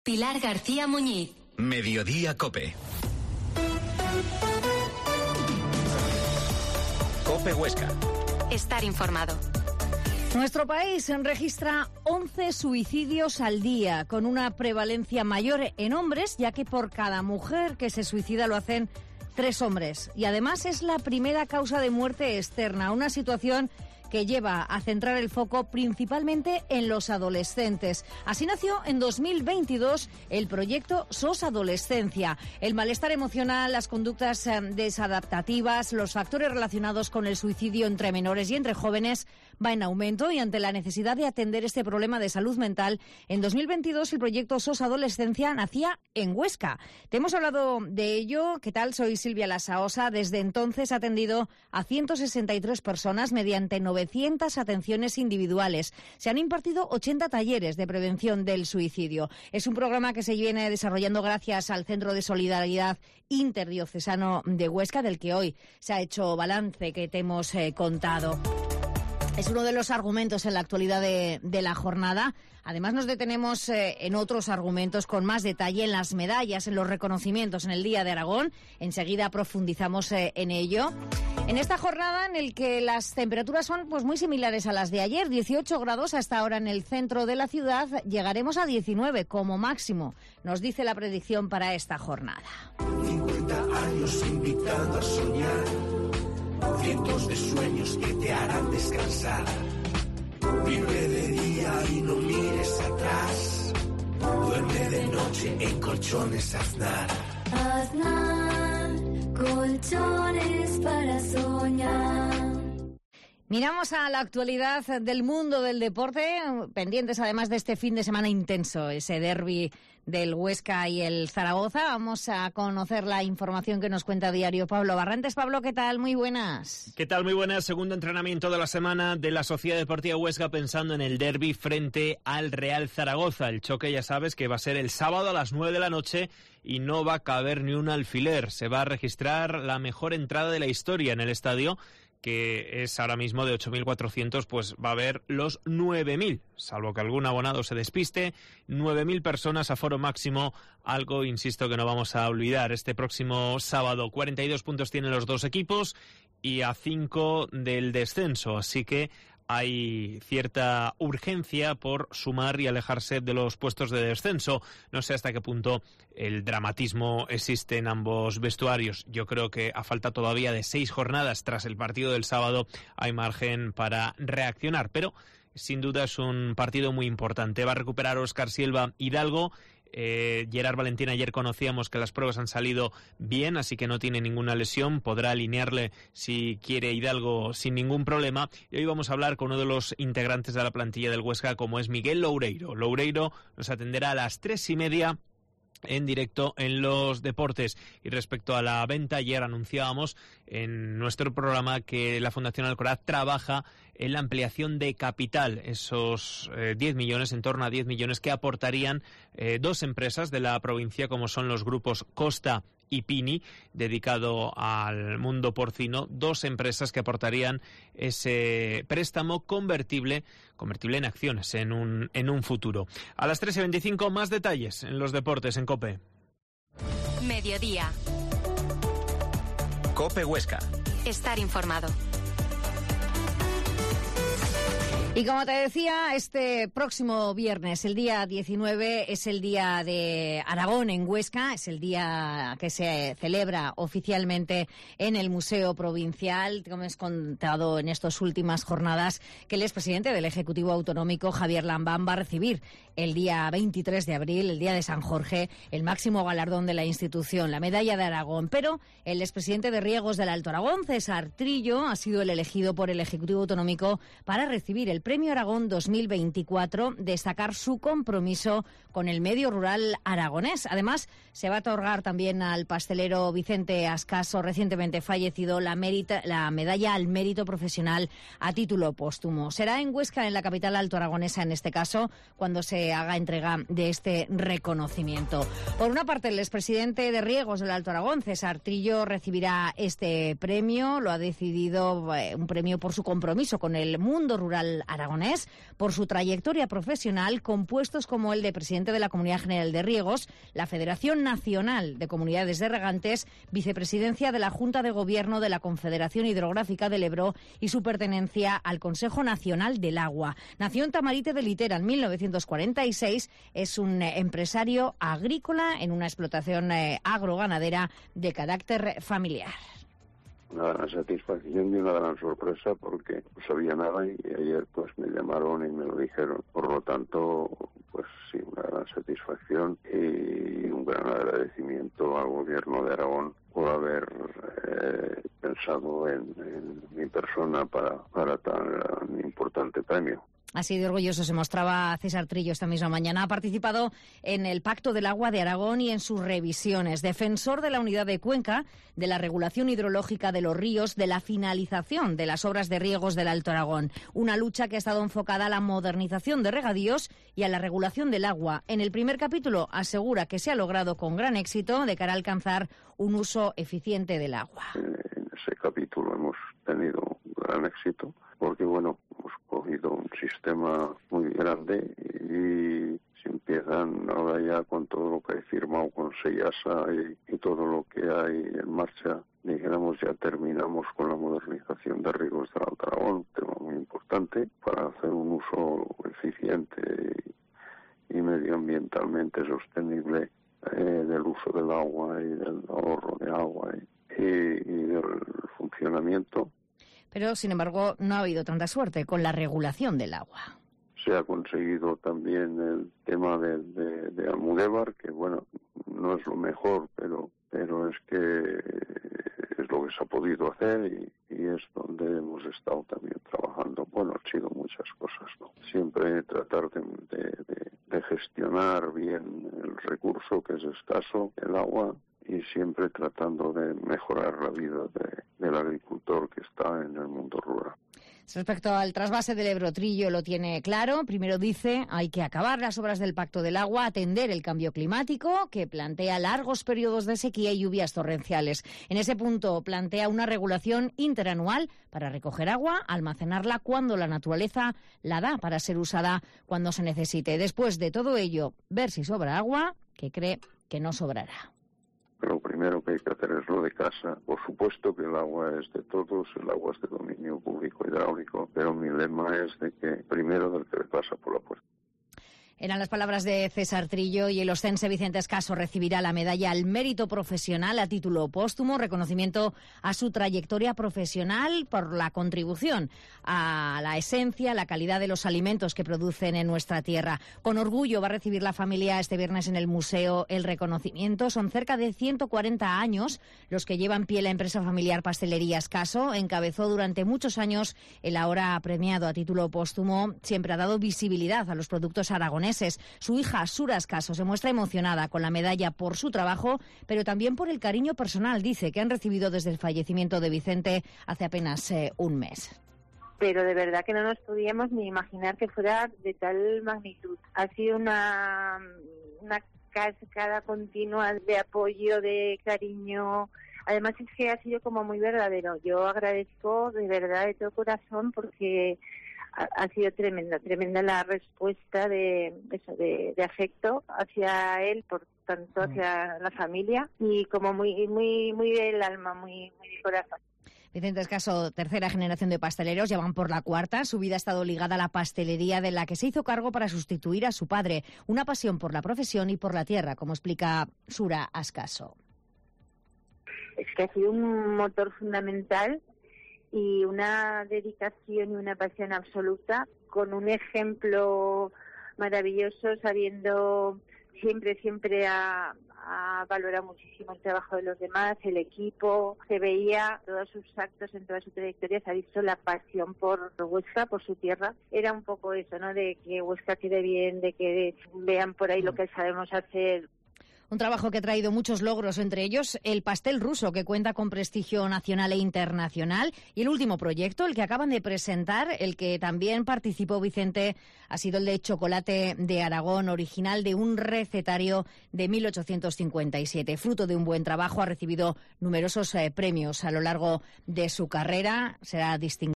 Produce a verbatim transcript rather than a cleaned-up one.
Pilar García Muñiz. Mediodía COPE. COPE Huesca. Estar informado. Nuestro país registra once suicidios al día, con una prevalencia mayor en hombres, ya que por cada mujer que se suicida lo hacen tres hombres. Y además es la primera causa de muerte externa, una situación que lleva a centrar el foco principalmente en los adolescentes. Así nació en dos mil veintidós el proyecto S O S Adolescencia. El malestar emocional, las conductas eh, desadaptativas, los factores relacionados con el suicidio entre menores y entre jóvenes va en aumento, y ante la necesidad de atender este problema de salud mental, en dos mil veintidós el proyecto S O S Adolescencia nacía en Huesca. Te hemos hablado de ello. ¿Qué tal? Soy Silvia Lasaosa. Desde entonces ha atendido a ciento sesenta y tres personas mediante novecientas atenciones individuales. Se han impartido ochenta talleres de prevención del suicidio. Es un programa que se viene desarrollando gracias al Centro de Solidaridad Interdiocesano de Huesca, del que hoy se ha hecho balance que te hemos eh, contado. Es uno de los argumentos en la actualidad de, de la jornada. Además, nos detenemos eh, en otros argumentos con más detalle, en las medallas, en los reconocimientos en el Día de Aragón. Enseguida profundizamos eh, en ello. En esta jornada en el que las temperaturas son pues muy similares a las de ayer, dieciocho grados hasta ahora en el centro de la ciudad, llegaremos a diecinueve como máximo, nos dice la predicción para esta jornada. cincuenta años invitando a soñar, cientos de sueños que te harán descansar. Vive de día y no mires atrás, duerme de noche en colchones Aznar. Aznar, colchones para soñar. Miramos a la actualidad del mundo del deporte, pendientes además de este fin de semana intenso, ese derbi del Huesca y el Zaragoza. Vamos a conocer la información que nos cuenta a diario Pablo Barrantes. Pablo, ¿qué tal? Muy buenas. ¿Qué tal? Muy buenas. Segundo entrenamiento de la semana de la Sociedad Deportiva Huesca pensando en el derbi frente al Real Zaragoza. El choque, ya sabes, que va a ser el sábado a las nueve de la noche y no va a caber ni un alfiler. Se va a registrar la mejor entrada de la historia en el estadio, que es ahora mismo de ocho mil cuatrocientos, pues va a haber los nueve mil, salvo que algún abonado se despiste, nueve mil personas, aforo máximo, algo, insisto, que no vamos a olvidar. Este próximo sábado, cuarenta y dos puntos tienen los dos equipos y a cinco del descenso, así que hay cierta urgencia por sumar y alejarse de los puestos de descenso. No sé hasta qué punto el dramatismo existe en ambos vestuarios. Yo creo que a falta todavía de seis jornadas tras el partido del sábado hay margen para reaccionar, pero sin duda es un partido muy importante. Va a recuperar Óscar Silva Hidalgo. Eh, Gerard Valentín, ayer conocíamos que las pruebas han salido bien, así que no tiene ninguna lesión, podrá alinearle si quiere Hidalgo sin ningún problema. Y hoy vamos a hablar con uno de los integrantes de la plantilla del Huesca, como es Miguel Loureiro. Loureiro nos atenderá a las tres y media en directo en Los Deportes. Y respecto a la venta, ayer anunciábamos en nuestro programa que la Fundación Alcoraz trabaja en la ampliación de capital, esos eh, diez millones, en torno a diez millones que aportarían eh, dos empresas de la provincia, como son los grupos Costa y Pini, dedicado al mundo porcino, dos empresas que aportarían ese préstamo convertible, convertible en acciones en un, en un futuro. A las tres y veinticinco, más detalles en Los Deportes en COPE. Mediodía. COPE Huesca. Estar informado. Y como te decía, este próximo viernes, el día diecinueve, es el día de Aragón en Huesca, es el día que se celebra oficialmente en el Museo Provincial. Como hemos contado en estas últimas jornadas, que el expresidente del Ejecutivo Autonómico, Javier Lambán, va a recibir el día veintitrés de abril, el día de San Jorge, el máximo galardón de la institución, la Medalla de Aragón. Pero el expresidente de Riegos del Alto Aragón, César Trillo, ha sido el elegido por el Ejecutivo Autonómico para recibir el Premio Aragón dos mil veinticuatro, destacar su compromiso con el medio rural aragonés. Además, se va a otorgar también al pastelero Vicente Ascaso, recientemente fallecido, la, merita, la medalla al mérito profesional a título póstumo. Será en Huesca, en la capital alto aragonesa, en este caso, cuando se haga entrega de este reconocimiento. Por una parte, el expresidente de Riegos del Alto Aragón, César Trillo, recibirá este premio. Lo ha decidido, eh, un premio por su compromiso con el mundo rural aragonés por su trayectoria profesional con puestos como el de presidente de la Comunidad General de Riegos, la Federación Nacional de Comunidades de Regantes, vicepresidencia de la Junta de Gobierno de la Confederación Hidrográfica del Ebro y su pertenencia al Consejo Nacional del Agua. Nació en Tamarite de Litera en mil novecientos cuarenta y seis, es un eh, empresario agrícola en una explotación eh, agroganadera de carácter familiar. Una gran satisfacción y una gran sorpresa porque no sabía nada y ayer pues me llamaron y me lo dijeron. Por lo tanto, pues sí, una gran satisfacción y un gran agradecimiento al Gobierno de Aragón por haber eh, pensado en, en mi persona para, para tan importante premio. Así de orgulloso se mostraba César Trillo esta misma mañana. Ha participado en el Pacto del Agua de Aragón y en sus revisiones. Defensor de la unidad de Cuenca, de la regulación hidrológica de los ríos, de la finalización de las obras de riegos del Alto Aragón. Una lucha que ha estado enfocada a la modernización de regadíos y a la regulación del agua. En el primer capítulo asegura que se ha logrado con gran éxito de cara a alcanzar un uso eficiente del agua. En ese capítulo hemos tenido un gran éxito porque, bueno, hemos cogido un sistema muy grande y se empiezan ahora ya con todo lo que hay firmado con Seyasa y, y todo lo que hay en marcha. Dijéramos, ya terminamos con la modernización de riegos del Alto Aragón, un tema muy importante para hacer un uso eficiente y, y medioambientalmente sostenible eh, del uso del agua y del ahorro de agua y, y, y del funcionamiento. Pero, sin embargo, no ha habido tanta suerte con la regulación del agua. Se ha conseguido también el tema de, de, de Almudévar, que, bueno, no es lo mejor, pero pero es que es lo que se ha podido hacer y, y es donde hemos estado también trabajando. Bueno, han sido muchas cosas, ¿no? Siempre tratar de, de, de, de gestionar bien el recurso, que es escaso, el agua, y siempre tratando de mejorar la vida de, del agricultor que está en el mundo rural. Respecto al trasvase del Ebro, Trillo lo tiene claro. Primero dice, hay que acabar las obras del Pacto del Agua, atender el cambio climático, que plantea largos periodos de sequía y lluvias torrenciales. En ese punto plantea una regulación interanual para recoger agua, almacenarla cuando la naturaleza la da para ser usada cuando se necesite. Después de todo ello, ver si sobra agua, que cree que no sobrará. Lo primero que hay que hacer es lo de casa. Por supuesto que el agua es de todos, el agua es de dominio público hidráulico, pero mi lema es de que primero del que le pasa por la puerta. Eran las palabras de César Trillo y el oscense Vicente Escaso recibirá la medalla al mérito profesional a título póstumo, reconocimiento a su trayectoria profesional por la contribución a la esencia, la calidad de los alimentos que producen en nuestra tierra. Con orgullo va a recibir la familia este viernes en el museo el reconocimiento. Son cerca de ciento cuarenta años los que lleva en pie la empresa familiar Pastelería Escaso. Encabezó durante muchos años el ahora premiado a título póstumo. Siempre ha dado visibilidad a los productos aragoneses. Su hija, Sura Escaso, se muestra emocionada con la medalla por su trabajo, pero también por el cariño personal, dice, que han recibido desde el fallecimiento de Vicente hace apenas eh, un mes. Pero de verdad que no nos podíamos ni imaginar que fuera de tal magnitud. Ha sido una, una cascada continua de apoyo, de cariño. Además es que ha sido como muy verdadero. Yo agradezco de verdad de todo corazón porque ha sido tremenda, tremenda la respuesta de eso, de, de afecto hacia él, por tanto hacia la familia, y como muy muy muy del alma, muy muy de corazón. Vicente Escaso, tercera generación de pasteleros, ya van por la cuarta. Su vida ha estado ligada a la pastelería de la que se hizo cargo para sustituir a su padre. Una pasión por la profesión y por la tierra, como explica Sura Escaso. Es que ha sido un motor fundamental y una dedicación y una pasión absoluta, con un ejemplo maravilloso, sabiendo siempre, siempre ha, ha valorado muchísimo el trabajo de los demás, el equipo. Se veía todos sus actos, en toda su trayectoria, se ha visto la pasión por Huesca, por su tierra. Era un poco eso, ¿no?, de que Huesca quede bien, de que vean por ahí lo que sabemos hacer. Un trabajo que ha traído muchos logros, entre ellos el pastel ruso, que cuenta con prestigio nacional e internacional. Y el último proyecto, el que acaban de presentar, el que también participó Vicente, ha sido el de chocolate de Aragón, original de un recetario de mil ochocientos cincuenta y siete. Fruto de un buen trabajo, ha recibido numerosos eh, premios a lo largo de su carrera. Será distinguido